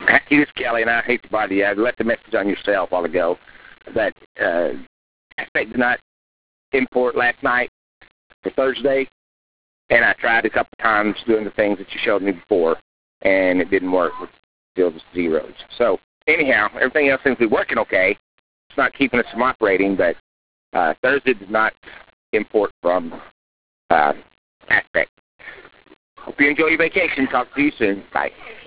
This is Kelly, and I hate to bother you. I left a message on your cell a while ago that Aspect did not import last night for Thursday, and I tried a couple times doing the things that you showed me before, and it didn't work. It's still just zeros. So anyhow, everything else seems to be working okay. It's not keeping us from operating, but Thursday did not import from Aspect. Hope you enjoy your vacation. Talk to you soon. Bye.